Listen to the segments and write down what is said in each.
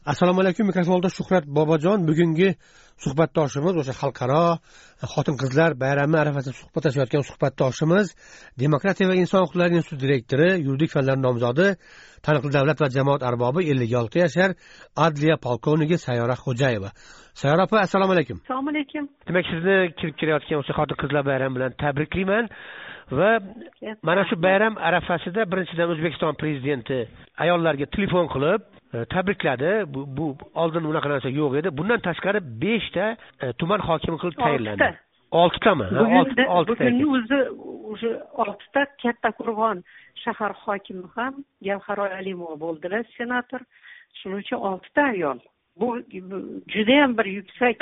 Assalomu alaykum. Mikrofonda Shuhrat Bobojon. Bugungi suhbatdoshimiz o'sha xalqaro xotin-qizlar bayrami arafasida suhbatlashayotgan suhbatdoshimiz Demokratiya va inson huquqlari instituti direktori, yuridik fanlar nomzodi, taniqli davlat va jamoat arbobi 56 yashar adliya polkovniki Sayyora Xo'jayeva. Sayyora opa, assalomu alaykum. Assalomu alaykum. Demak, sizni kirib kelayotgan o'sha xotin-qizlar bayrami bilan tabriklayman. Va mana shu bayram arafasida birinchidan O'zbekiston prezidenti ayollarga telefon qilib tabrikladi. Bu oldin unaqa narsa yo'q edi. Bundan tashqari 5 ta tuman hokimi qilib tayinlandi. 6 tami? 6 ta. Bugunning o'zi 6 ta Kattaqo'rg'on shahar hokimi ham Gavharoy Alimova bo'ldilar, senator. Shuning uchun 6 ta ayol. Bu juda ham bir yuksak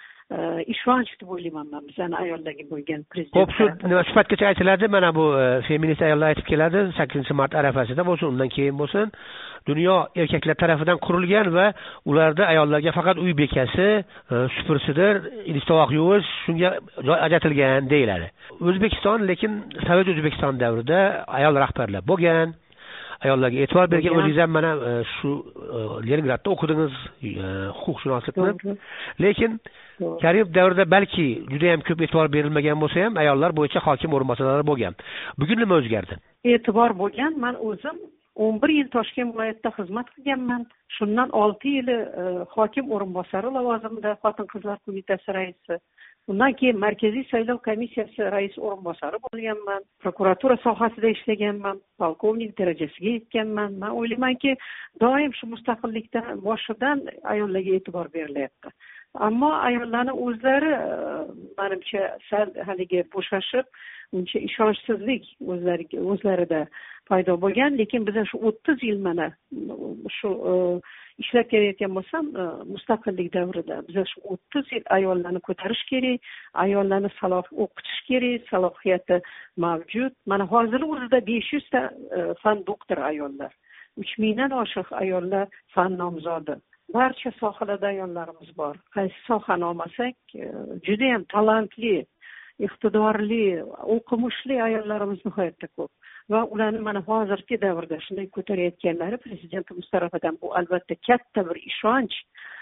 ishonch deb o'ylayman men bizning ayollarga bo'lgan prezident. Xo'p, shu sifatgacha aytiladi, mana bu feminist ayollar aytib keladi, 8-mart arafasida bo'lsin, undan keyin bo'lsin, dunyo erkaklar tarafidan qurilgan va ularda ayollarga faqat uy bekasi, supursidir, idish-tovoq yuvish, shunga joy ajratilgan deyiladi. O'zbekiston, lekin Sovet O'zbekiston davrida ayol rahbarlar bo'lgan. Ayollarga e'tibor bergan. O'zingiz ham mana shu Leningradda o'qidingiz huquqshunoslikni. Lekin Karimov davrida balki juda ham ko'p e'tibor berilmagan bo'lsa ham ayollar bo'yicha hokim o'rinbosarlari bo'lgan. Bugun nima o'zgardi? E'tibor bo'lgan. Men o'zim 11 yil Toshkent viloyatida xizmat qilganman. Shundan 6 yil hokim o'rinbosari lavozimida Xotin-qizlar qo'mitasi raisi. Undan keyin Markaziy saylov komissiyasi rais o'rinbosari bo'lganman. Prokuratura sohasida ishlaganman. Polkovnik darajasiga yetganman. Men o'ylaymanki, doim shu mustaqillikdan boshidan ayollarga e'tibor berilyapti. Ammo ayollarning o'zlari menimcha sal haligi bo'shashib, uncha ishonchsizlik o'zlarida paydo bo'lgan. Lekin biz shu 30 yil mana shu ishlab kelayotgan bo'lsam, mustaqillik davrida biz shu 30 yil ayollarni ko'tarish kerak, ayollarni o'qitish kerak, salohiyati mavjud. Mana hozir o'zida 500 ta fan doktor ayollar, 3000 dan oshiq ayollar fan nomzodi. Barcha sohalarda ayollarimiz bor. Qaysi sohani olmasak, juda ham talantli, iqtidorli, o'qimishli ayollarimiz nihoyatda ko'p. Va ularni mana hozirgi davrda shunday ko'tarayotganlari prezidentimiz tarafidan bu albatta katta bir ishonch.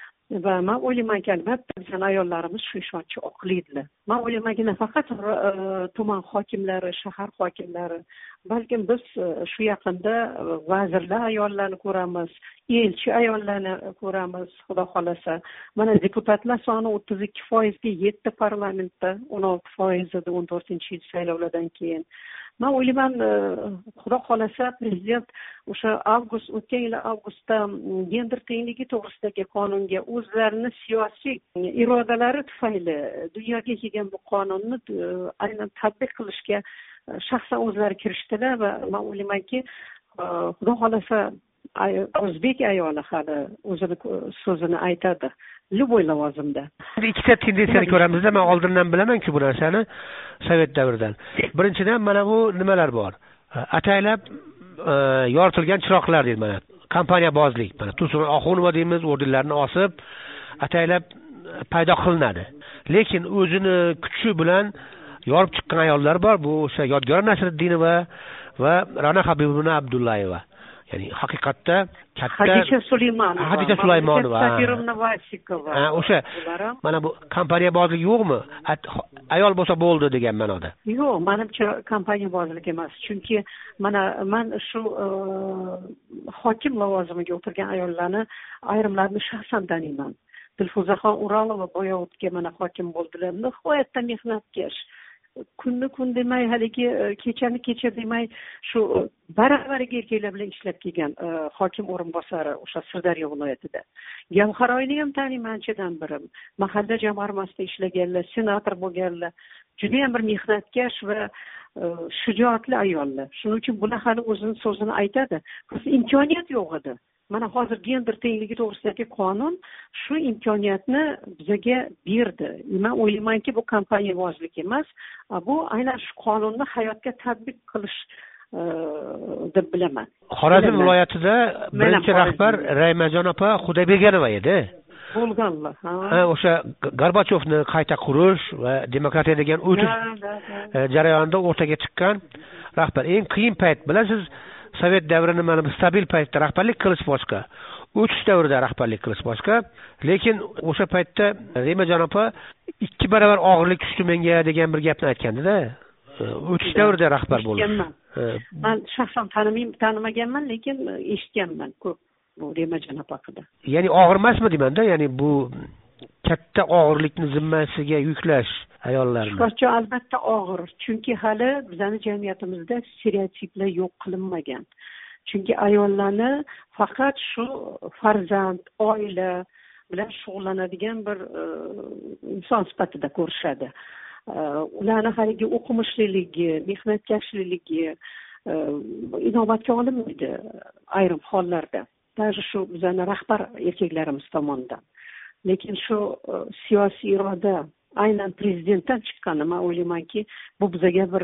Va men o'ylaymanki, albatta bizning ayollarimiz shu ishonchni oqlaydilar. Men o'ylaymanki, nafaqat tuman hokimlari, shahar hokimlari, balkim biz shu yaqinda vazirlar ayollarni ko'ramiz, elchi ayollarni ko'ramiz, xudo xolasa. Mana deputatlar soni 32% ga yetdi parlamentda, 16% edi 14-yil saylovlardan keyin. Men o'ylayman, xudo xolasa prezident o'sha o'tgan yil avgustda gender tengligi to'g'risidagi qonunga o'zlarini siyosiy irodalari tufayli dunyoga kelgan bu qonunni aynan tatbiq qilishga shaxsan o'zlari kirishdilar va men o'ylaymanki, xudo xolasa o'zbek ayoli hali o'zini so'zini aytadi. Любой lavozimda. Ikkita tendensiyani ko'ramizda, men oldindan bilaman-ku bu narsani Sovet davridan. Birinchidan mana bu nimalar bor. Ataylab yoritilgan chiroqlar deydi mana. Kompaniyabozlik. Mana Tursun Oxunova deymiz, ordenlarni osib ataylab paydo qilinadi. Lekin o'zini kuchi bilan yorib chiqqan ayollar bor. Bu o'sha Yodgor Nasriddinova va Ra'no Habibovna Abdullayeva. Ya'ni haqiqatda katta Hadicha Sulaymonova, o'sha mana bu kompaniyabozlik yo'qmi? Ayol bo'lsa bo'ldi degan ma'noda. Yo'q, menimcha kompaniyabozlik emas. Chunki mana men shu hokim lavozimiga o'tirgan ayollarni ayrimlarini shaxsan taniyman. Dilfuzaxon Uralova Boyovutga mana hokim bo'ldilar. Nihoyatda mehnatkash. Kunni kun demay, haligi kechani kecha demay, shu baravariga erkaklar bilan ishlab kelgan hokim o'rinbosari o'sha Sirdaryo viloyatida. Gavharoyni ham taniyman, anchadan biri. Mahalla jamg'armasida ishlaganlar, senator bo'lganlar. Juda ham bir mehnatkash va shijoatli ayollar. Shuning uchun bular hali o'zining so'zini aytadi. Imkoniyat yo'q edi. Mana hozir gender tengligi to'g'risidagi qonun shu imkoniyatni bizga berdi. Men o'ylaymanki, bu kompaniyabozlik emas, bu aynan shu qonunni hayotga tatbiq qilish deb bilaman. Xorazm viloyatida birinchi rahbar Raymajon opa Xudoyberganova edi. Bo'lganlar. O'sha Gorbachevni qayta qurish va demokratiya degan o'tish jarayonida o'rtaga chiqqan rahbar. Eng qiyin payt bilasiz, Sovet davrini mana bu stabil paytda rahbarlik qilish boshqa. o'tish davrida rahbarlik qilish boshqa. Lekin o'sha paytda Remajon opa 2 barobar og'irlik tushdi menga degan bir gapni aytgandi-da. O'tish davrida rahbar bo'ldi. Men shaxsan tanimaganman, lekin eshitganman ko'p bu Remajon opa haqida. Ya'ni og'ir emasmi deyman-da, ya'ni bu katta og'irlikni zimmasiga yuklash ayollarni. Shularcha albatta og'ir, chunki hali bizning jamiyatimizda stereotiplar yo'q qilinmagan. Chunki ayollarni faqat shu farzand, oila bilan shug'ullanadigan bir inson sifatida ko'rishadi. Ularni haligi o'qimishliligi, mehnatkashliligi inobatga olinmaydi ayrim hollarda. Даже shu bizning rahbar erkaklarimiz tomonidan. Lekin shu siyosiy iroda aynan prezidentdan chiqqani, men o'ylaymanki, bu bizga bir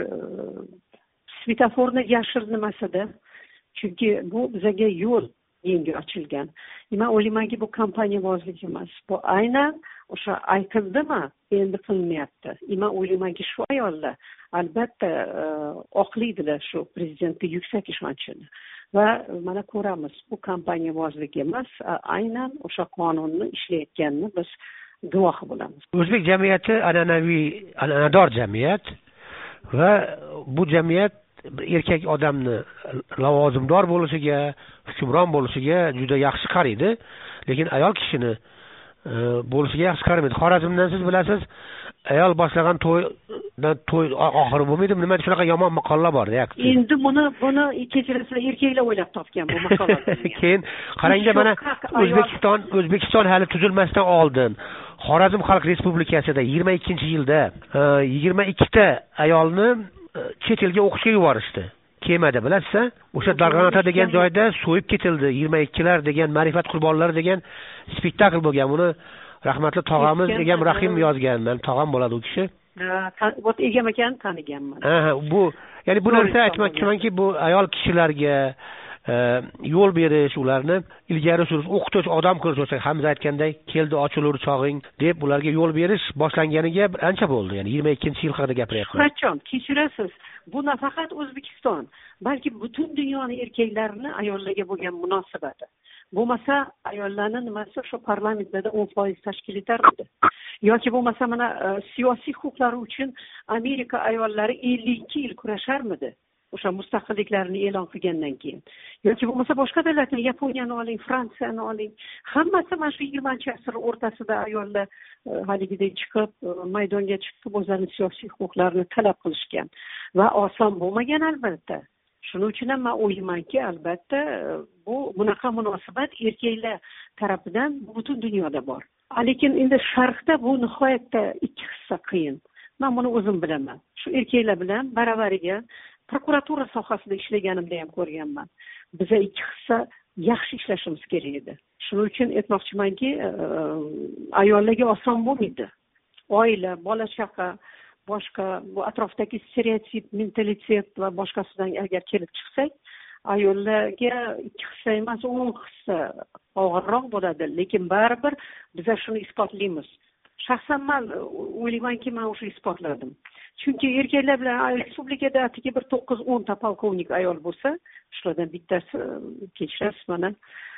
svetoforni yashir nimasida. Chunki bu bizga yo'l yangi ochilgan. Men o'ylaymanki, bu kompaniyavozlik emas. Bu aynan o'sha aytildimi, endi qilinmayapti. Men o'ylaymanki, shu ayollar albatta oqlaydilar shu prezidentga yuksak ishonchini. Va mana ko'ramiz, bu kompaniyavozlik emas, aynan o'sha qonunni ishlayotganini biz guvohi bo'lamiz. O'zbek jamiyati an'anaviy, an'anador jamiyat va bu jamiyat erkak odamni lavozimdor bo'lishiga, hukmron bo'lishiga juda yaxshi qaraydi, lekin ayol kishini bo'lishiga yaxshi qaramaydi. Xorazmdan siz bilasiz, ayol boshlagan to'y oxiri bo'lmaydi. Nima shunaqa yomon maqollar bor, deyapti. Endi buni kechirasizlar, erkaklar o'ylab topgan bu maqolani. Keyin qarangda, mana O'zbekiston hali tuzilmasdan oldin Xorazm Xalq Respublikasida 22-yilda 22 ta ayolni chet elga o'qishga yuborishdi. Kemada, bilasiz-a? O'sha Darg'anota degan joyda so'yib ketildi. 22lar degan ma'rifat qurbonlari degan spektakl bo'lgan. Buni rahmatli tog'amiz Egam Rahim yozgan. Men tog'am bo'ladi u kishi. Ot Egam akani taniganman. Bu, ya'ni bu narsa aytmoqchimanki, bu ayol kishilarga yo'l berish, ularni ilgari surish, o'qitish, odam qilish bo'lsa, Hamza aytganday, keldi ochilur chog'ing deb ularga yo'l berish boshlanganiga ancha bo'ldi. Ya'ni 22-yil haqida gapiryapman. Qachon kechirasiz? Bu nafaqat O'zbekiston, balki butun dunyoning erkaklarini ayollarga bo'lgan munosabati. Bo'lmasa ayollarning nimasi shu parlamentda 10% tashkil etardi. Yoki bo'lmasa mana siyosiy huquqlari uchun Amerika ayollari 52 yil kurasharmidi? O'sha mustaqilliklarini e'lon qilgandan keyin. Yoki bo'lmasa boshqa davlatlar, Yaponiyani oling, Fransiyani oling, hammasi mana shu 20-asr o'rtasida ayollar haligidek chiqib, maydonga chiqib o'zlarining siyosiy huquqlarini talab qilishgan va oson bo'lmagan albatta. Shuning uchun ham men o'ylaymanki, albatta bu bunaqa munosabat erkaklar tarafidan butun dunyoda bor. Lekin endi sharqda bu nihoyatda ikki hissa qiyin. Men buni o'zim bilaman. Shu erkaklar bilan baravariga prokuratura sohasida ishlaganimda ham ko'rganman. Biz ikki hissa yaxshi ishlashimiz kerak edi. Shuning uchun aytmoqchimanki, ayollarga oson bo'lmaydi. Oila, bola chaqa, boshqa bu atrofdagi stereotip, mentalitet va boshqasidan agar kelib chiqsak, ayollarga 2 hissa emas, 10 hissa og'irroq bo'ladi, lekin baribir biz shuni isbotlaymiz. Shaxsan men o'ylaymanki, men o'sha isbotladim. Chunki erkaklar bilan respublikada atigi bir 9-10 ta polkovnik ayol bo'lsa, shulardan bittasi kechirasiz mana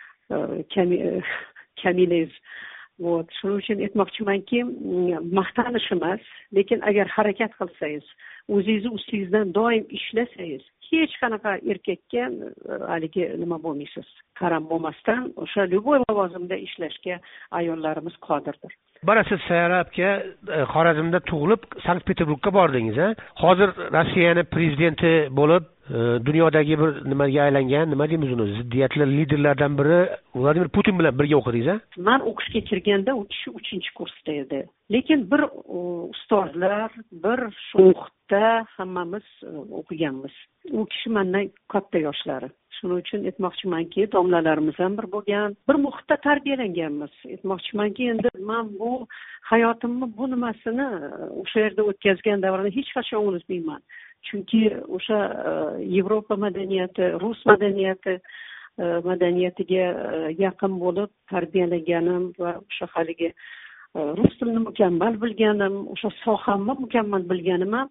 Kamilev. Shuning uchun aytmoqchimanki, maqtanish emas, lekin agar harakat qilsangiz, o'zingizni ustingizdan doim ishlasangiz, hech qanaqa erkakka haligi nima bo'lmaysiz. Qaram bo'lmasdan o'sha любой lavozimda ishlashga ayollarimiz qodirdir. Mana siz Sayrabga Xorazmda tug'ilib, Sankt-Peterburgga bordingiz-a? Hozir Rossiyaning prezidenti bo'lib, dunyodagi bir nimaga aylangan, nima deymiz uni, ziddiyatli liderlardan biri Vladimir Putin bilan birga o'qidingiz-a? Men o'qishga kirganda u kishi 3-kursda edi. Lekin bir ustozlar, bir muhitda hammamiz o'qiganmiz. U kishi mendan katta yoshlari. Shuning uchun aytmoqchimanki, domlalarimiz ham bir bo'lgan, bir muhitda tarbiyalanganmiz. Aytmoqchimanki, endi men bu hayotimni bu nimasini o'sha yerda o'tkazgan davrni hech qachon unutmayman. Chunki o'sha Yevropa madaniyati, Rus madaniyatiga yaqin bo'lib tarbiyalanganim va o'sha haligi rus tilini mukammal bilganim, o'sha sohamni mukammal bilganim ham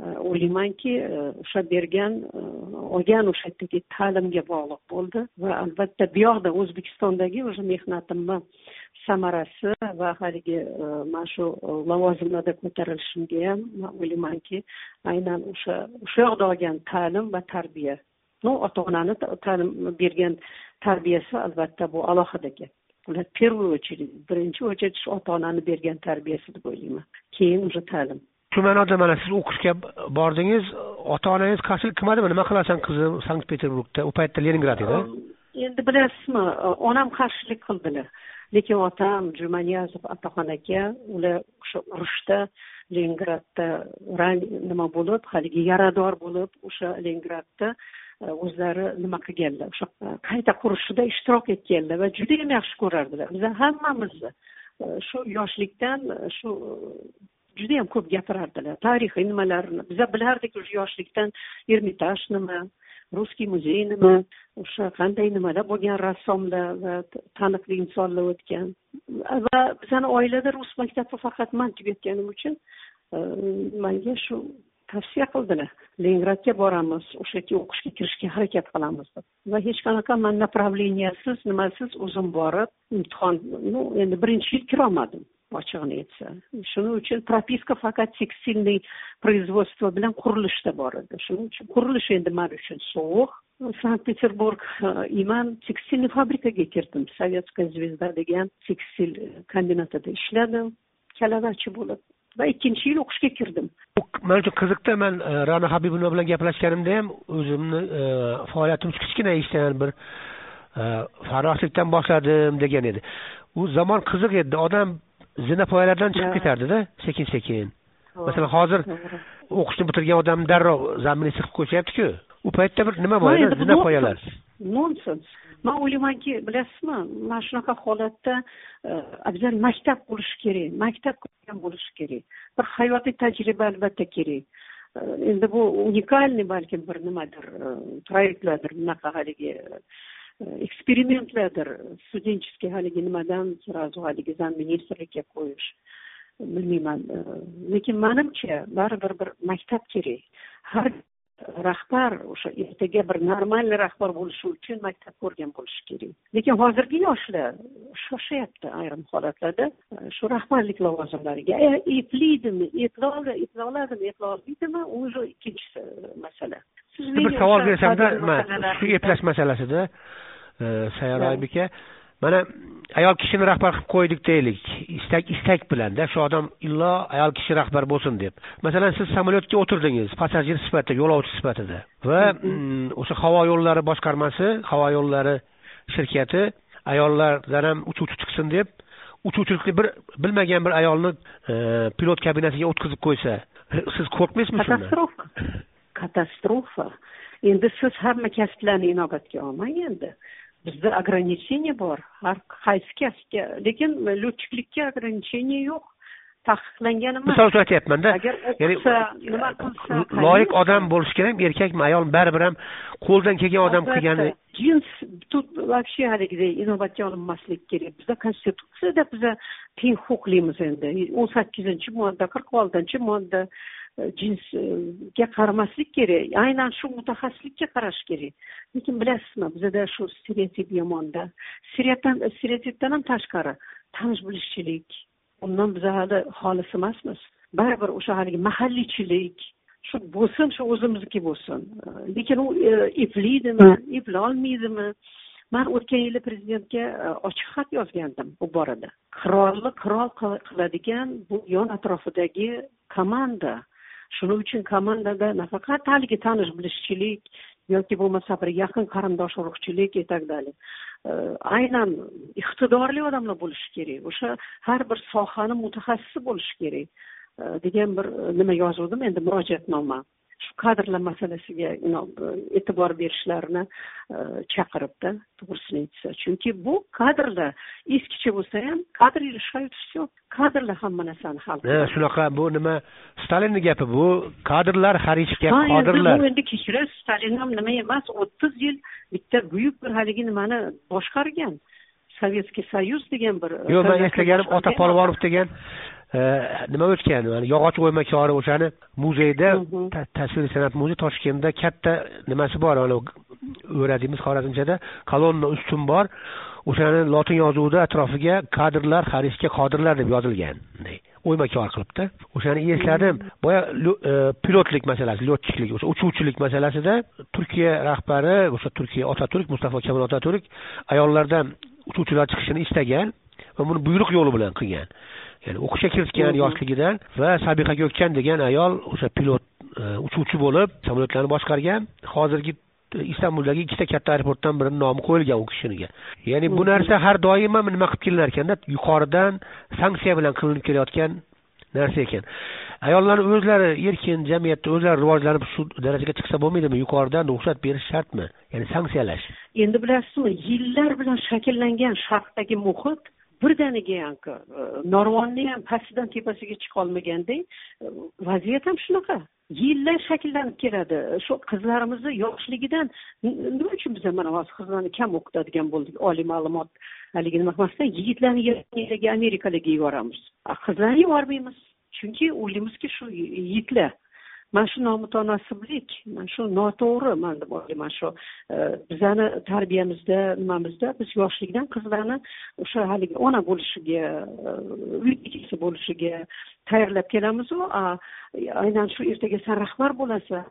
o'ylaymanki o'sha bergan olgan o'sha yerdagi ta'limga bog'liq bo'ldi va albatta bu yoqda O'zbekistondagi o'sha mehnatimni samarasi va haligi mana shu lavozimlarda ko'tarilishimga ham o'ylaymanki aynan o'sha yoqda olgan ta'lim va tarbiya, ota onani ta'lim bergan tarbiyasi albatta bu alohida gap. Ular birinchi очередь ota onani bergan tarbiyasi deb o'ylayman. Keyin o'sha ta'lim. Shu ma'noda mana siz o'qishga bordingiz, ota-onangiz qarshilik qilmadimi? Nima qilasan qizim Sankt-Peterburgda, u paytda Leningrad edi. Endi bilasizmi, onam qarshilik qildilar. Lekin otam Jumaniyazov otaxon aka, ular o'sha urushda Leningradda nima bo'lib, haligi yarador bo'lib, o'sha Leningradda o'zlari nima qilganlar, o'sha qayta qurishida ishtirok etganlar va juda ham yaxshi ko'rardilar. Biz hammamizni shu yoshlikdan shu juda ham ko'p gapirardilar. Tarixiy nimalarni biz bilardik o'sha yoshlikdan. Ermitaj nima, Ruskiy muzey nima, o'sha qanday nimalar bo'lgan, rassomlar va taniqli insonlar o'tgan. Va bizning oilada rus maktabi faqat men tugatganim uchun menga shu tavsiya qildilar. Leningradga boramiz, o'sha yerga o'qishga kirishga harakat qilamiz deb. Va hech qanaqa men направленияsiz, nimasiz o'zim borib, imtihon, endi birinchi yil kira olmadim. Ochig'ini aytsa. Shuning uchun propiska faqat tekstilniy производство bilan qurilishda bor edi. Shuning uchun qurilish endi men uchun sovuq. Sankt-Peterburg iman tekstilniy fabrikaga kirdim. Sovetskaya zvezda degan tekstil kombinatida ishladim. Kalavachi bo'lib. Va ikkinchi yil o'qishga kirdim. Men uchun qiziqdi. Men Ra'no Habibullo bilan gaplashganimda ham o'zimni faoliyatim kichkina ishdan bir farroshlikdan boshladim degan edi. U zamon qiziq edi. Odam zinapoyalardan chiqib ketardi-da, sekin-sekin. Masalan, hozir o'qishni bitirgan odam darrov zaminni siqib qo'yapti-ku. U paytda bir nima bor edi, zinapoyalar. Nonsens. Men o'ylaymanki, bilasizmi, mana shunaqa holatda abzal maktab bo'lishi kerak, maktab ko'rgan bo'lishi kerak. Bir hayotiy tajriba albatta kerak. Endi bu unikalniy balkim bir nimadir, proyektlardir, bunaqa haligi eksperimentlardir, studentskiy haligi nimadan sразу haligi zamministrlikka qo'yish. Bilmayman. Lekin menimcha baribir bir maktab kerak. Har rahbar o'sha ertaga bir normal rahbar bo'lishi uchun maktab ko'rgan bo'lishi kerak. Lekin hozirgi yoshlar shoshyapti ayrim holatlarda shu rahbarlik lavozimlariga. Eplaydimi, eplolmaydimi, u ikkinchi masala. Bir savol bersamda, shu eplash masalasida Sayyor Aybeka, mana ayol kishini rahbar qilib qo'ydik deylik, istak bilanda shu odam illo ayol kishi rahbar bo'lsin deb. Masalan, siz samolyotga o'tirdingiz, passajir sifatida, yo'lovchi sifatida va o'sha havo yo'llari boshqarmasi, havo yo'llari shirkati ayollardan ham uchuvchi chiqsin deb uchuvchilikni bir bilmagan bir ayolni pilot kabinasiga o'tkazib qo'ysa, siz qo'rqmaysizmi shundan? Katastrofa. Endi siz hamma kasblarni inobatga olmang endi. Bizda ограничение bor. Har qaysi kasbga, lekin lotchiklikka ограничение yo'q. Taqiqlangan emas. Misol uchun aytyapman-da. Ya'ni nima qilsa, loyiq odam bo'lish kerak, erkakmi, ayolmi, baribir ham qo'ldan kelgan odam qilgani. Jins тут вообще haligidek inobatga olinmaslik kerak. Bizda konstitutsiyada biza teng huquqlimiz endi. 18-modda, 46-modda jinsga qaramaslik kerak. Aynan shu mutaxassislikka qarash kerak. Lekin bilasizmi, bizda shu stereotip yomonda. Stereotipdan ham tashqari tanish bilishchilik. Undan biz hali xolis emasmiz. Baribir o'sha haligi mahalliychilik shu bo'lsin, shu o'zimizniki bo'lsin. Lekin u eplaydimi, eplolmaydimi? Men o'tgan yili prezidentga ochiq xat yozgandim bu borada. Qirol qiladigan bu yon atrofidagi komanda. Shuning uchun komandada nafaqat haligi tanish bilishchilik yoki bo'lmasa bir yaqin qarindosh urug'chilik etagdali. Aynan iqtidorli odamlar bo'lishi kerak. O'sha har bir sohani mutaxassisi bo'lishi kerak degan bir nima yozdim endi murojaatnoma. Shu kadrlar masalasiga e'tibor berishlarini chaqiribdi, to'g'risini aytsa. Chunki bu kadrlar eskicha bo'lsa ham kadr решают все. Kadrlar hamma narsani hal qiladi. Shunaqa bu nima Stalinning gapi bu, kadrlar har ish gap, kadrlar. Bu endi kechira Stalin ham nima emas, 30 yil bitta buyuk bir haligi nimani boshqargan. Sovetskiy Soyuz degan bir. Yo'q, men eslaganim Ota Polvonov degan nima o'tgan, mana yog'och o'ymakori o'shani muzeyda tasviriy san'at muzeyi Toshkentda katta nimasi bor, mana o'radimiz xorazmchada kolonna ustun bor. O'shani lotin yozuvida atrofiga kadrlar, xarisga qodirlar deb yozilgan. O'ymakor qilibdi. O'shani esladim. Boya pilotlik masalasi, lotchiklik, o'sha uchuvchilik masalasida Turkiya rahbari, o'sha Turkiya Otaturk, Mustafa Kemal Otaturk ayollardan uchuvchilar chiqishini istagan va buni buyruq yo'li bilan qilgan. Ya'ni o'qishga kiritgan yoshligidan va Sabiqa Gökçen degan ayol o'sha pilot, uchuvchi bo'lib samolyotlarni boshqargan. Hozirgi Istanbuldagi ikkita katta aeroportdan birining nomi qo'yilgan u kishiga. Ya'ni bu narsa har doim ham nima qilib kelinar ekanda, yuqoridan sanksiya bilan qilinib kelayotgan narsa ekan. Ayollarning o'zlari erkin jamiyatda o'zlari rivojlanib shu darajaga chiqsa bo'lmaydimi? Yuqoridan ruxsat berish shartmi? Ya'ni sanksiyalash. Endi bilasizmi, yillar bilan shakllangan sharqdagi muhit birdaniga yanki Norvonni ham pastidan tepasiga chiqa olmaganda vaziyat ham shunaqa. Yillar shakllanib keladi. Shu qizlarimizni yoshligidan nima uchun biz mana hozir qizlarni kam o'qitadigan bo'ldik? Oliy ma'lumot haligi nima qilmasdan yigitlarni Yaponiyaga, Amerikaga yuboramiz. Qizlarni yubormaymiz. Chunki o'ylaymizki shu yigitlar mana shu nomutanosiblik, mana shu noto'g'ri, men deb o'ylayman. Shu bizani tarbiyamizda, nimamizda biz yoshlikdan qizlarni o'sha haligi ona bo'lishiga, uy bekasi bo'lishiga tayyorlab kelamiz-ku, aynan shu ertaga sen rahbar bo'lasan.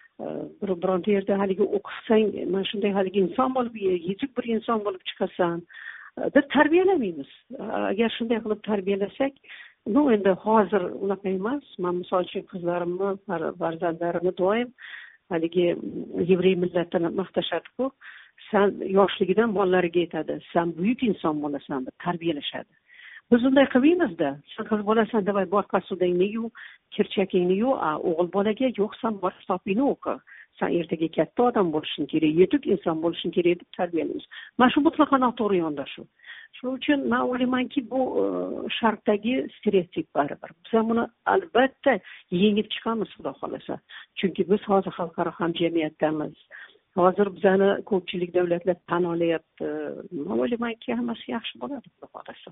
Bironta yerda haligi o'qisang, mana shunday haligi inson bo'lib, yetuk bir inson bo'lib chiqasan deb tarbiyalamaymiz. Agar shunday qilib tarbiyalasak, endi hozir unaqa emas. Men misol uchun qizlarimni, farzandlarimni doim haligi yevrey millatini maqtashadi-ku. Sen yoshligidan bolalariga aytadi, sen buyuk inson bo'lasan deb tarbiyalashadi. Biz unday qilmaymiz-da. Sen qiz bo'lasan deb boshqa sudingni yu, kirchakingni yu, o'g'il bolaga yo'q, sen bor kitobingni o'qi. Sen ertaga katta odam bo'lishing kerak, yetuk inson bo'lishing kerak deb tarbiyalaymiz. Mana shu mutlaqo noto'g'ri yondashuv. Shuning uchun men o'ylaymanki, bu sharqdagi stereotip baribir. Biz buni albatta yengib chiqamiz, xudo xolasa. Chunki biz hozir xalqaro hamjamiyatdamiz. Hozir bizani ko'pchilik davlatlar tan olyapti. Men o'ylaymanki, hammasi yaxshi bo'ladi, xudo xolasa.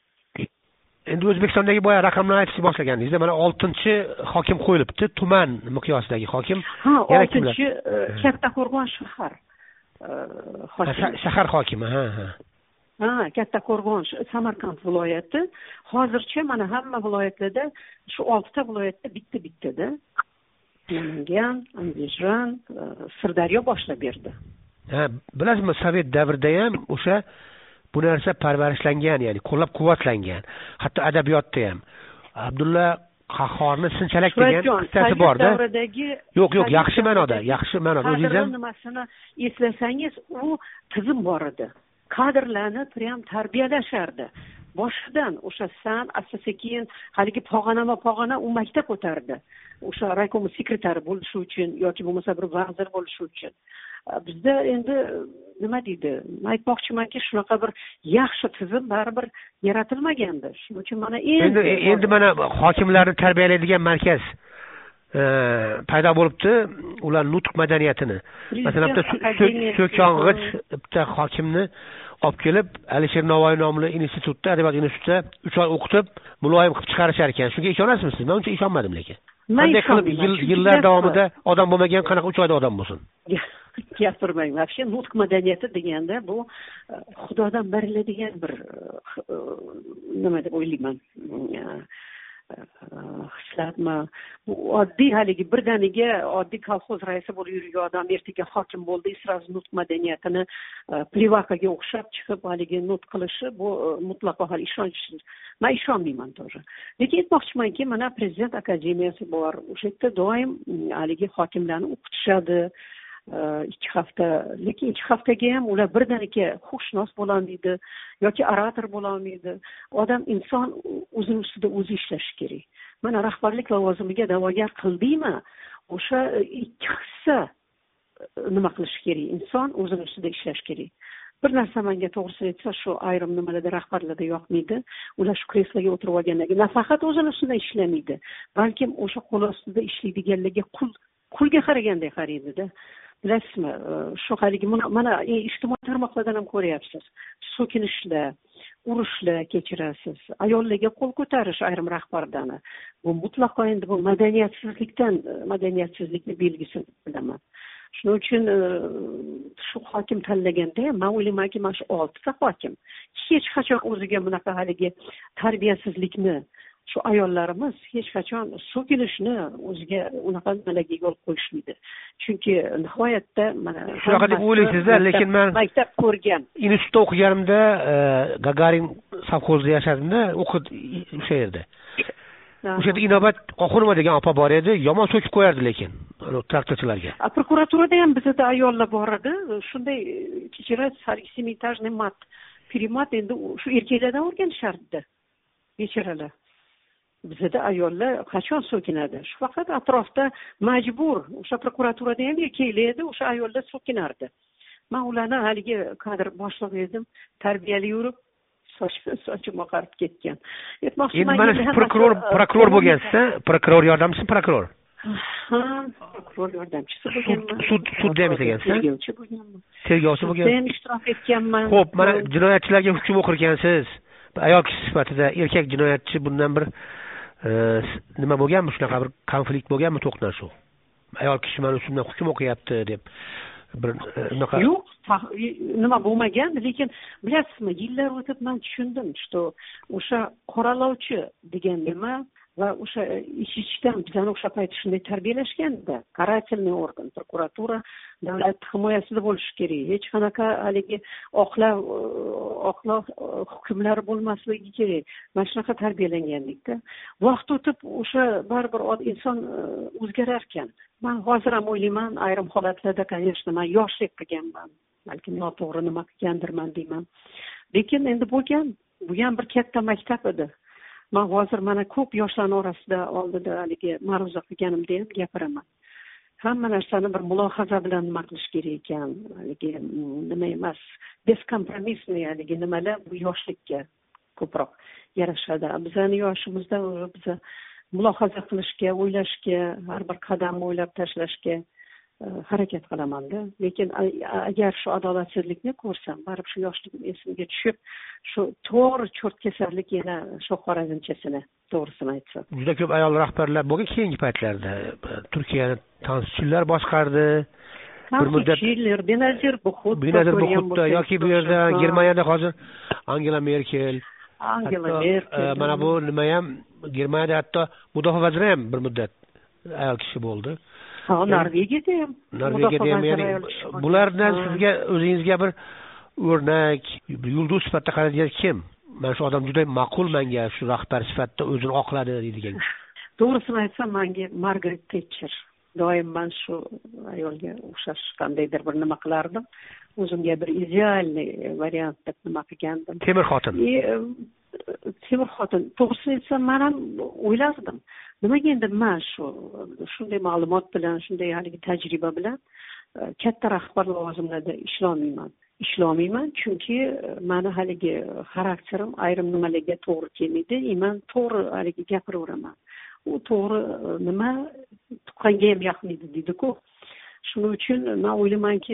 Endi O'zbekistondagi boya raqamlarni aytishni boshlaganingiz, mana 6-hokim qo'yilibdi, tuman miqyosidagi hokim. Ha, 6-chi Kattaqo'rg'on shahar hokimi. Shahar hokimi, ha. Kattaqo'rg'on Samarqand viloyati. Hozircha mana hamma viloyatlarda shu 6ta viloyatda bitta-bittada. Namangan, Andijon, Sirdaryo boshlab berdi. Bilasizmi, Sovet davrida ham o'sha bu narsa parvarishlangan, ya'ni qo'llab-quvvatlangan. Hatto adabiyotda ham Abdulla Qahhorni Sinchalak degan qissasi bor-da. Yo'q, yaxshi ma'noda. O'zingiz nimasini eslasangiz, u tizim bor edi. Kadrlarni prям tarbiyalashardi. Boshidan o'sha san asta-sekin haligi pog'ona u maktab o'tardi. O'sha raykom sekretari bo'lish uchun yoki bo'lmasa bir vazir bo'lish uchun. Bizda endi nima deydi? Aytmoqchimanki, shunaqa bir yaxshi tizim baribir yaratilmagandi. Shuning uchun mana endi mana hokimlarni tarbiyalaydigan markaz paydo bo'libdi. Ular nutq madaniyatini, masalan, so'kong'ich bitta hokimni olib kelib, Alisher Navoiy nomli institutda, adabiyot institutida 3 oy o'qitib, muloyim qilib chiqarishar ekan. Shunga ishonasizmi? Men uncha ishonmadim lekin. Qanday qilib yillar davomida odam bo'lmagan, qanaqa 3 oyda odam bo'lsin? Gapirmang. Вообще nutq madaniyati deganda bu xudodan beriladigan bir nima deb o'ylayman. Hislatma. Bu oddiy haligi birdaniga oddiy kolxoz raisi bo'lib yurgan odam ertaga hokim bo'ldi, sразу nutq madaniyatini plivakaga o'xshab chiqib haligi nutq qilishi bu mutlaqo hali ishonchsiz. Men ishonmayman to'g'ri. Lekin aytmoqchimanki, mana prezident akademiyasi bor. O'sha yerda doim haligi hokimlarni o'qitishadi. 2 hafta, lekin 2 haftaga ham ular birdaniga huquqshunos bo'la olmaydi yoki orator bo'la olmaydi. Odam inson o'zini ustida o'zi ishlashi kerak. Mana rahbarlik lavozimiga da'vogar qildingmi, o'sha 2 hissa nima qilish kerak? Inson o'zini ustida ishlash kerak. Bir narsa menga to'g'risini aytsa, shu ayrim nimalarda rahbarlarda yoqmaydi. Ular shu kresloga o'tirib olganlarga nafaqat o'zini ustida ishlamaydi, balkim o'sha qo'l ostida ishlaydiganlarga qulga qaragandek qaraydi-da. Bilasizmi, shu haligi mana ijtimoiy tarmoqlardan ham ko'ryapsiz. So'kinishlar, urushlar kechirasiz, ayollarga qo'l ko'tarish ayrim rahbardan. Bu mutlaqo endi bu madaniyatsizlikni belgisi deb bilaman. Shuning uchun shu hokim tanlaganda ham men o'ylaymanki, mana shu 6 ta hokim hech qachon o'ziga bunaqa haligi tarbiyasizlikni shu ayollarimiz hech qachon so'kinishni o'ziga unaqa nimalarga yo'l qo'yishmaydi. Chunki nihoyatda mana shunaqa deb o'ylaysizda, lekin men maktab ko'rgan. Institutda o'qiganimda Gagarin savxozida yashadimda, o'sha yerda. O'sha yerda Inobat Qo'qonova degan opa bor edi, yomon so'kib qo'yardi lekin traktorchilarga. Prokuraturada ham bizda ayollar bor edi. Shunday kechirasiz, semitajniy primat endi shu erkaklardan o'rganishardi. Becharalar. Bizda ayollar qachon so'kinadi? Shu faqat atrofda majbur. O'sha prokuraturada ham erkaklar edi, o'sha ayollar so'kinardi. Men ularni haligi kadr boshlig'i edim, tarbiyali yurib, sochim oqarib ketgan. Endi mana prokuror bo'lgansiz-a? Prokuror yordamchisi prokuror. Ha, prokuror yordamchisi bo'lganman. Sudda ham ekansiz? Tergovchi bo'lganman. Tergovchi bo'lgansiz. Sudda ham ishtirok etganman. Xo'p, mana jinoyatchilarga hukm o'qirkansiz. Ayol kishi sifatida erkak jinoyatchi bundan bir nima bo'lganmi, shunaqa bir konflikt bo'lganmi, to'qnashuv? Ayol kishi mana shundan hukm o'qiyapti deb bir unaqa yo'q, nima bo'lmagan, lekin bilasizmi, yillar o'tib men tushundim, что o'sha qoralovchi degan nima va o'sha ichdan bizani o'sha payt shunday tarbiyalashganda, qaratelniy organ, prokuratura davlat himoyasida bo'lishi kerak. Hech qanaqa haligi oqlov hukmlari bo'lmasligi kerak. Mana shunaqa tarbiyalanganlikda. Vaqt o'tib o'sha baribir inson o'zgarar ekan. Men hozir ham o'ylayman, ayrim holatlarda, конечно, men yoshlik qilganman. Balki noto'g'ri nima qilgandirman deyman. Lekin endi bu ham bir katta maktab edi. Men hozir mana ko'p yoshlar orasida oldida haligi ma'ruza qilganimda ham gapiraman. Hamma narsani bir mulohaza bilan nima qilish kerak ekan, haligi nima emas, beskompromissniy haligi nimalar bu yoshlikka ko'proq yarashadi. Bizani yoshimizda biz mulohaza qilishga, o'ylashga, har bir qadamni o'ylab tashlashga harakat qilaman-da. Lekin agar shu adolatsizlikni ko'rsam, barib shu yoshligim esimga tushib, shu to'g'ri cho'rtkasarlik yana shu xorazmchasini to'g'risini aytsam. Juda ko'p ayol rahbarlar bo'lgan keyingi paytlarda. Turkiyani tansichillar boshqardi. Bir muddat Benazir Buxutda yoki bu yerda Germaniyada hozir Angela Merkel. Mana bu nima ham Germaniyada hatto mudofaa vaziri ham bir muddat ayol kishi bo'ldi. Norvegiyada ham. Ya'ni bulardan sizga o'zingizga bir o'rnak, yulduz sifatida qaraydigan kim? Mana shu odam juda ma'qul menga, shu rahbar sifatida o'zini oqladi deydigan. To'g'risini aytsam, menga Margaret Thatcher. Doim men shu ayolga o'xshash qandaydir bir nima qilardim. O'zimga bir idealniy variant deb nima qilgandim. Temir xotin. To'g'risini aytsam, men ham o'ylardim. Nimaga endi men shunday ma'lumot bilan, shunday haligi tajriba bilan katta rahbar lavozimlarda ishlamayman, chunki meni haligi xarakterim ayrim nimalarga to'g'ri kelmaydi. Men to'g'ri haligi gapiraveraman. U to'g'ri nima tuqqanga ham yoqmaydi deydi-ku. Shuning uchun men o'ylaymanki,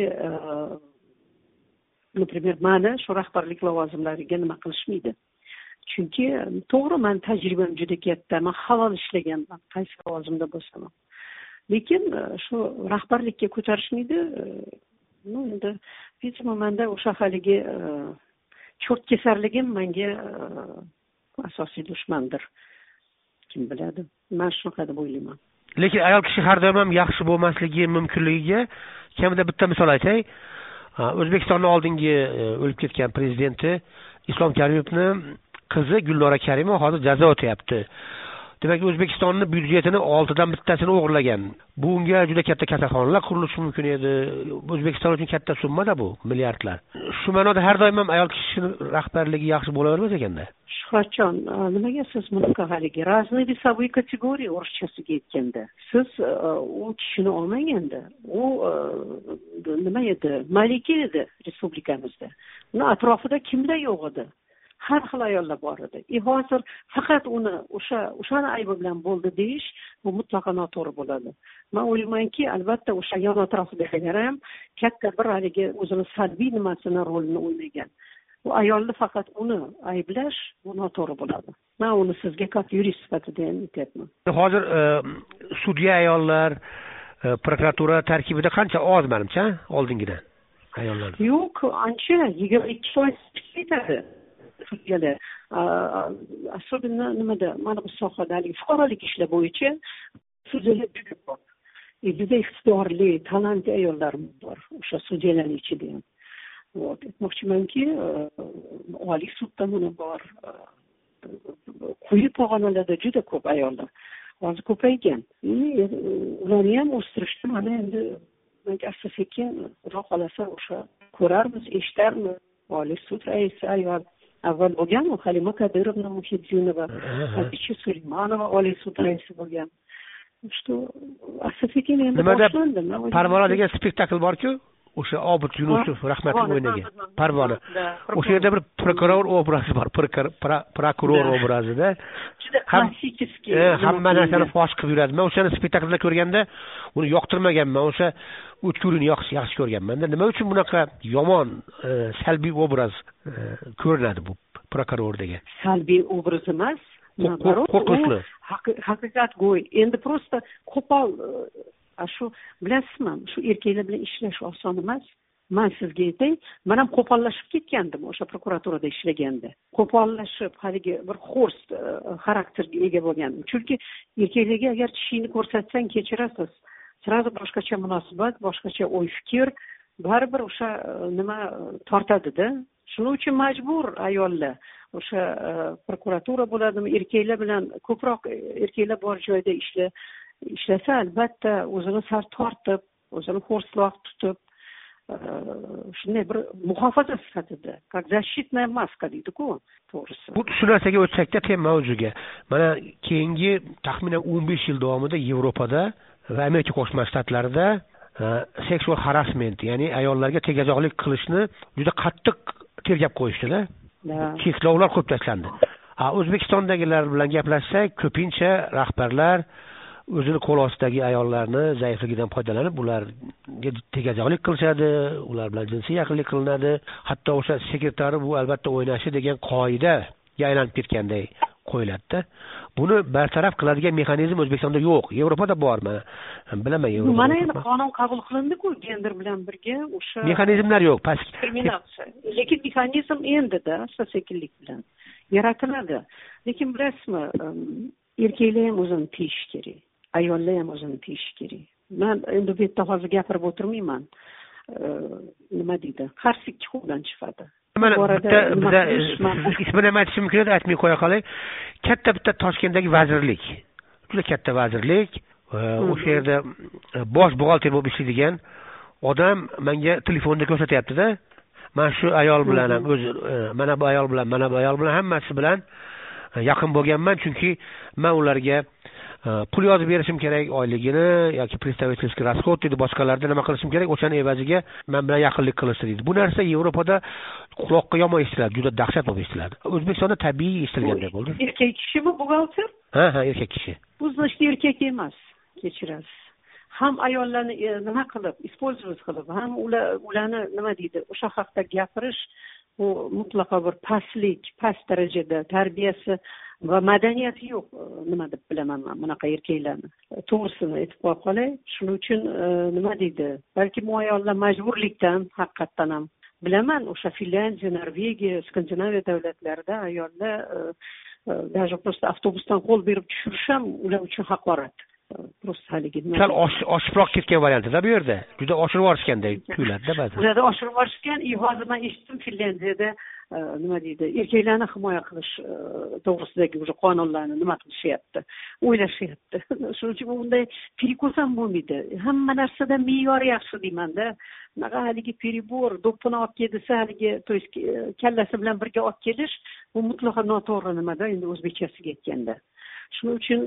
например, meni shu rahbarlik lavozimlariga nima qilishmaydi. Chunki to'g'ri, men tajribam juda katta, men halol ishlaganman, qaysi lavozimda bo'lsam. Lekin shu rahbarlikka ko'tarishmaydi. Endi видимо, menda o'sha haligi cho'rtkasarligim menga asosiy dushmandir. Kim biladi? Men shunaqa deb o'ylayman. Lekin ayol kishi har doim ham yaxshi bo'lmasligi mumkinligiga kamida bitta misol aytay. O'zbekistonning oldingi o'lib ketgan prezidenti Islom Karimovning qizi Gulnora Karimova hozir jazo o'tayapti. Demak, O'zbekistonning byudjetini 6dan bittasini o'g'irlagan. Bunga juda katta kasalxonalar qurilishi mumkin edi. O'zbekiston uchun katta summa-da bu, milliardlar. Shu ma'noda har doim ham ayol kishining rahbarligi yaxshi bo'lavermas ekanda. Shu qachon nimaga siz bunaqa haligi разные весовые kategoriya o'rishchasiga aytganda, siz u kishini olmaganda, u nima edi? Malika edi respublikamizda. Uni atrofida kimlar yo'q edi? Har xil ayollar bor edi. Hozir faqat uni o'shani aybi bilan bo'ldi deyish, bu mutlaqo noto'g'ri bo'ladi. Men o'ylaymanki, albatta o'sha yon atrofidagilar ham katta bir haligi o'zini salbiy nimasini rolini o'ynagan. u ayolni faqat uni ayblash bu noto'g'ri bo'ladi. Men uni sizga katta yurist sifatida ham aytyapman. Hozir sudya ayollar prokuratura tarkibida qancha oz menimcha oldingidan ayollar? Yo'q, ancha 22% ketadi sudyalar. Особенно nimada mana bu sohadagi fuqarolik ishlar bo'yicha sudyalar juda ko'p. Juda iqtidorli, talantli ayollarimiz bor o'sha sudyalarning ichida ham. Aytmoqchimanki, oliy sudda mana bor, quyi pog'onalarda juda ko'p ayollar. Hozir ko'paygan. Ularni ham o'stirishda mana endi asta-sekin Xudo xolasa o'sha ko'rarmiz, eshitarmiz. Oliy sud raisi ayol avval bo'lgan Halima Kadirovna Muhiddinova, Hadicha Sulaymonova oliy sud raisi bo'lgan. Что asta-sekin endi boshlandi. Parvona degan spektakl bor-ku, o'sha Obid Yunusov rahmatli o'ynagan Parvona. O'sha yerda bir prokuror obrazi bor, prokuror obrazida. Juda klassik. Hamma narsani fosh qilib yuradi. Men o'shani spektaklda ko'rganda uni yoqtirmaganman. O'sha o'tkurini yaxshi ko'rganman-da. Nima uchun bunaqa yomon, salbiy obraz ko'rinadi bu prokuror degan? Salbiy obraz emas. Qo'rqinchli. Haqiqat go'y. Endi просто qo'pol shu bilasizmi, shu erkaklar bilan ishlash oson emas. Men sizga aytay, men ham qo'pollashib ketgandim o'sha prokuraturada ishlaganda. Qo'pollashib, haligi bir xo'rst xarakterga ega bo'lgandim. Chunki erkaklarga agar tishingni ko'rsatsang kechirasiz. Sразу boshqacha munosabat, boshqacha o'y-fikr, baribir o'sha nima tortadi-da. Shuning uchun majbur ayollar o'sha prokuratura bo'ladimi, erkaklar bilan ko'proq erkaklar bor joyda ishlasa albatta o'zini sar tortib, o'zini xo'rsloq tutib, shunday bir muhofaza sifatida, как защитная маска deydi-ku, to'g'risi. Bu shu narsaga o'tsak-da tem mavzuga. Mana keyingi taxminan 15 yil davomida Yevropada va Amerika Qo'shma Shtatlarida sexual harassment, ya'ni ayollarga tegajog'lik qilishni juda qattiq tergab qo'yishdi-da. Cheklovlar ko'p tashlandi. O'zbekistondagilar bilan gaplashsak, ko'pincha rahbarlar o'zini qo'l ostidagi ayollarni zaifligidan foydalanib, ularga tegajog'lik qilishadi, ular bilan jinsiy yaqinlik qilinadi. Hatto o'sha sekretari bu albatta o'ynashi degan qoidaga aylanib ketganday qo'yiladi-da. Buni bartaraf qiladigan mexanizm O'zbekistonda yo'q. Yevropada bor, men bilaman Yevropada. Mana endi qonun qabul qilindi-ku, gender bilan birga o'sha mexanizmlar yo'q, past diskriminatsiya. Lekin mexanizm endi-da, asta-sekinlik bilan yaratiladi. Lekin bilasizmi, erkaklar ham o'zini tiyishi kerak. Ayollar ham o'zini tiyishi kerak. Men endi bu yerda hozir gapirib o'tirmayman. Nima deydi? Qarshi ikki qo'ldan chiqadi. Mana bitta ismini ham aytishim kerak, aytmay qo'ya qolay. Katta bitta Toshkentdagi vazirlik. Juda katta vazirlik. O'sha yerda bosh buxgalter bo'lib ishlaydigan odam menga telefonda ko'rsatyapti-da. Men shu ayol bilan ham mana bu ayol bilan hammasi bilan yaqin bo'lganman, chunki men ularga pul yozib berishim kerak, oyligini yoki представительский расход dedi, boshqalarda nima qilishim kerak, o'shaning evaziga men bilan yaqinlik qilishdi dedi. Bu narsa Yevropada quloqqa yomon eshitiladi, juda dahshat bo'lib eshitiladi. O'zbekistonda tabiiy eshitilgandek bo'ldi. Erkak kishimi buxgalter? Ha, erkak kishi. Bu значит erkak emas, kechirasiz. Ham ayollarni nima qilib, использовать qilib, ham ularni nima deydi, o'sha haqda gapirish bu mutlaqo bir past darajada tarbiyasi va madaniyati yo'q, nima deb bilaman men bunaqa erkaklarni. To'g'risini aytib qo'ya qolay. Shuning uchun nima deydi? Balki bu ayollar majburlikdan haqiqatan ham bilaman, o'sha Finlandiya, Norvegiya, Skandinaviya davlatlarida ayollar даже просто avtobusdan qo'l berib tushirish ham ular uchun haqorat. Просто haligi sal oshibroq ketgan variantida bu yerda. Juda oshirib yuborishganday tuyuladi-da ba'zan. Ularda oshirib yuborishgan, hozir men eshitdim Finlandiyada nima deydi, erkaklarni himoya qilish to'g'risidagi o'sha qonunlarni nima qilishyapti, o'ylashyapti. Shuning uchun bunday perikos ham bo'lmaydi. Hamma narsada me'yor yaxshi deyman-da. Bunaqa haligi peribor, do'ppini olib kelsa, haligi to есть kallasi bilan birga olib kelish, bu mutlaqo noto'g'ri nimada, endi o'zbekchasiga aytganda. Shuning uchun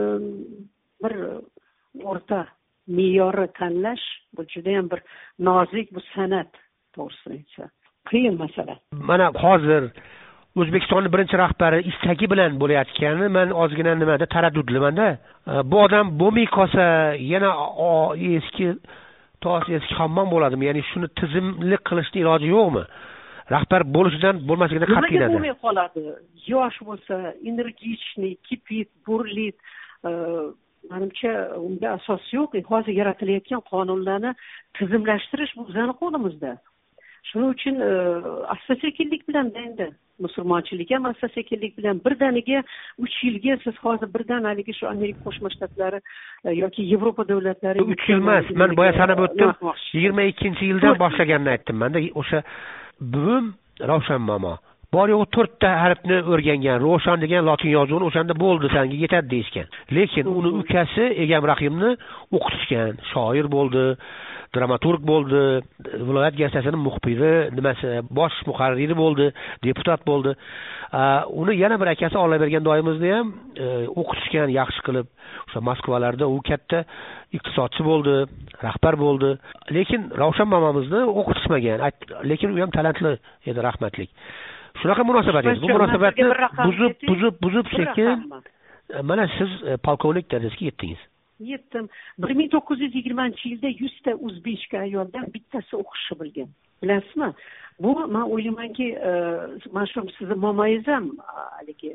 bir o'rta me'yorni tanlash bu juda ham bir nozik, bu san'at, to'g'risini aytsa. Qiyin masala. Mana hozir O'zbekistonning birinchi rahbari istagi bilan bo'layotgani men ozgina nimada taraddudliman-da. Bu odam bo'lmay qolsa yana eski hammom bo'ladimi? Ya'ni shuni tizimli qilishning iloji yo'qmi? rahbar bo'lishidan bo'lmasligidan qat'iy nimaga nazar. bo'lmay qoladi? Yosh bo'lsa, energichniy, kiprik, burlit, menimcha unga asos yo'q. Hozir yaratilayotgan qonunlarni tizimlashtirish bu bizning qo'limizda. Shuning uchun asta-sekinlik bilan endi musulmonchilik ham asta-sekinlik bilan birdaniga 3 yilga siz hozir birdan haligi shu Amerika Qo'shma Shtatlari yoki Yevropa davlatlari 3 yil emas. Men boya sanab o'tdim. 22-yildan boshlaganini aytdim. Menda o'sha buvim Ravshan momo bor yo'q 4 ta harfni o'rgangan. Ravshan degan lotin yozuvini o'shanda bo'ldi, senga yetadi deyishgan. Lekin uni ukasi Egam Rahimni o'qitishgan, shoir bo'ldi, dramaturg bo'ldi, viloyat gazetasining muxbiri, nimasi, bosh muharriri bo'ldi, deputat bo'ldi. Uni yana bir akasi Ollabergan doimizni ham o'qitishgan yaxshi qilib. O'sha Moskvalarda u katta iqtisodchi bo'ldi, rahbar bo'ldi. Lekin Ravshan momomizni o'qitishmagan. Lekin u ham talantli edi, rahmatlik. Shunaqa munosabat edi. Bu munosabatni buzib sekin mana siz polkovnik darajasiga yetdingiz. Yetdim. 1920-yilda 100 ta o'zbek ayoldan bittasi o'qishni bilgan. Bilasizmi? Bu men o'ylaymanki, mana shu sizning momongiz ham haligi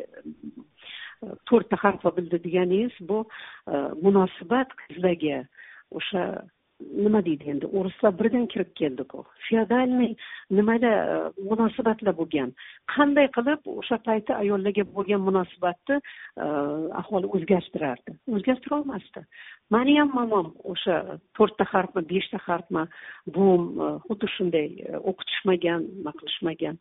4 ta harf bildi deganingiz bu munosabat qizlarga o'sha nima deydi endi o'rislar birdan kirib keldi-ku. Feodalniy nimada munosabatlar bo'lgan. Qanday qilib o'sha paytda ayollarga bo'lgan munosabatni aholi o'zgartirardi? O'zgartira olmasdi. Meni ham momom o'sha 4 ta harfmi, 5 ta harfmi bu xuddi shunday o'qitishmagan, nima qilishmagan.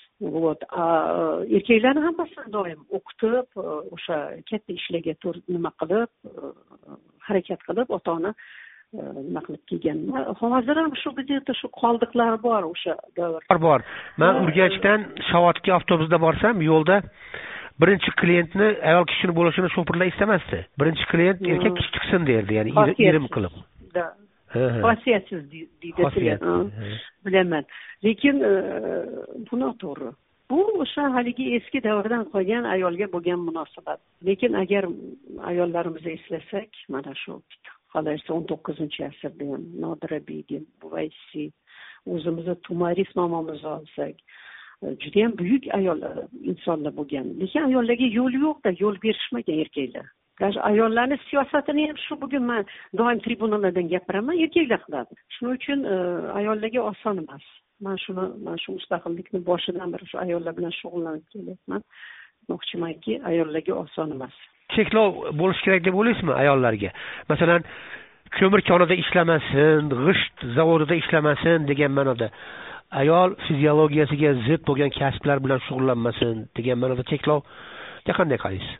Erkaklarni hammasini doim o'qitib, o'sha katta ishlarga nima qilib, harakat qilib ota-ona nima qilib kelgan. Hozir ham shu где-то shu qoldiqlar bor o'sha davr. Bor. Men Urganchdan Shovotga avtobusda borsam, yo'lda birinchi klientni ayol kishini bo'lishini shoferlar istamasdi. Birinchi klient erkak kishi chiqsin derdi, ya'ni irim qilib. Xosiyatsiz deydi. Bilaman. Lekin bu noto'g'ri. Bu o'sha haligi eski davrdan qolgan ayolga bo'lgan munosabat. Lekin agar ayollarimizni eslasak, mana shu Xolos 19-asrda ham Nodira begim, Vaysi, o'zimizni Tumaris momomizni olsak, juda ham buyuk ayol insonlar bo'lgan. Lekin ayollarga yo'l yo'q-da, yo'l berishmagan erkaklar. Даже ayollarning siyosatini ham shu bugun men doim tribunalardan gapiraman, erkaklar qiladi. Shuning uchun ayollarga oson emas. Men shu mustaqillikni boshidan beri shu ayollar bilan shug'ullanib kelyapman. Mo'qchimanki, ayollarga oson emas. Cheklov bo'lish kerak deb o'ylaysizmi ayollarga? Masalan, ko'mir konida ishlamasin, g'isht zavodida ishlamasin degan ma'noda, ayol fiziologiyasiga zid bo'lgan kasblar bilan shug'ullanmasin degan ma'noda cheklovga qanday qaraysiz?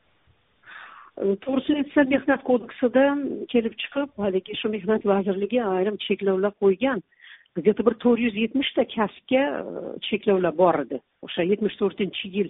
To'g'risini aytsam, mehnat kodeksidan kelib chiqib, haligi shu mehnat vazirligi ayrim cheklovlar qo'ygan. Где-то bir 470 ta kasbga cheklovlar bor edi. O'sha 1974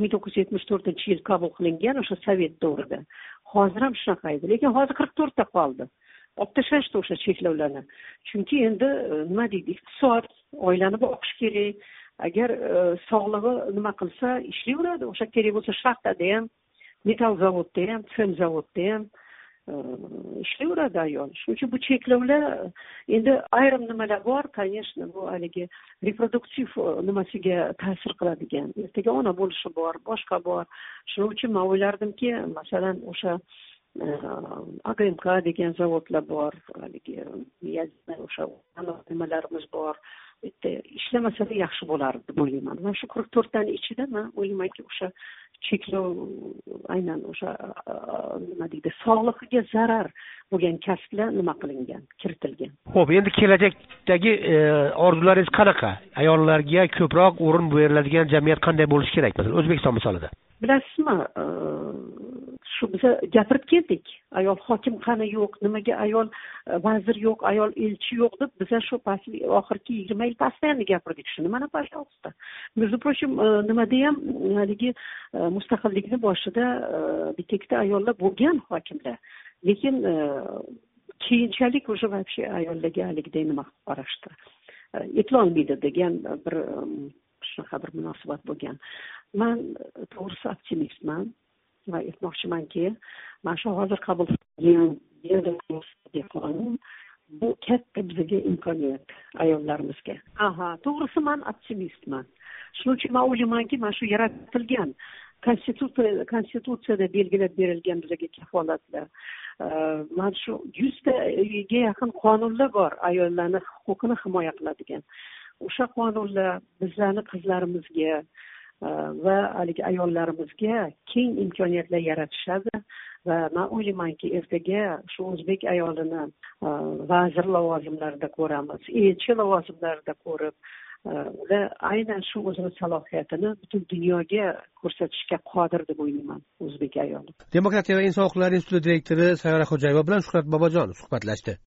yil qabul qilingan o'sha Sovet davrida. Hozir ham shunaqa edi, lekin hozir 44 ta qoldi. Olib tashlashdi o'sha cheklovlarni. Chunki endi nima deydi, iqtisod, oilani boqish kerak. Agar sog'lig'i nima qilsa, ishlayveradi. O'sha kerak bo'lsa shaxtada ham, metall zavodda ham, tsim zavodda ham ishlayveradi ayol. Shuning uchun bu cheklovlar endi ayrim nimalar bor, конечно, bu haligi reproduktiv nimasiga ta'sir qiladigan. Ertaga ona bo'lishi bor, boshqa bor. Shuning uchun men o'ylardimki, masalan, o'sha AGMK degan zavodlar bor, haligi o'sha nimalarimiz bor. Bitta ishlamasada yaxshi bo'lardi deb o'ylayman. Men shu 44 tani ichida men o'ylaymanki, o'sha cheklov aynan o'sha nima deydi, sog'liqqa zarar bo'lgan kasblar nima qilingan, kiritilgan. Xo'p, endi kelajakdagi orzularingiz qanaqa? Ayollarga ko'proq o'rin beriladigan jamiyat qanday bo'lishi kerak? Masalan, O'zbekiston misolida. Bilasizmi, shu biz gapirib keldik. Ayol hokim qani yo'q, nimaga ayol vazir yo'q, ayol elchi yo'q deb biz shu oxirgi 20 yil постоянно gapirdik shuni. Mana пожалуйста. Между прочим, nimada ham haligi mustaqillikning boshida bitta ayollar bo'lgan hokimlar. Lekin keyinchalik уже вообще ayollarga haligidek nima qilib qarashdi. Eplolmaydi degan bir shunaqa bir munosabat bo'lgan. Men to'g'risi optimistman va aytmoqchimanki, mana shu hozir qabul qilingan qonun bu katta bizga imkoniyat ayollarimizga. To'g'risi men optimistman. Shuning uchun men o'ylaymanki, mana shu yaratilgan konstitutsiyada belgilab berilgan bizga kafolatlar, mana shu 100 taga yaqin qonunlar bor ayollarni huquqini himoya qiladigan. O'sha qonunlar bizlarni qizlarimizga va haligi ayollarimizga keng imkoniyatlar yaratishadi va men o'ylaymanki, ertaga shu o'zbek ayolini vazir lavozimlarida ko'ramiz, elchi lavozimlarida ko'rib, ular aynan shu o'zini salohiyatini butun dunyoga ko'rsatishga qodir deb o'ylayman o'zbek ayoli. Demokratiya va inson huquqlari instituti direktori Sayyora Xo'jayeva bilan Shuhrat Bobojon suhbatlashdi.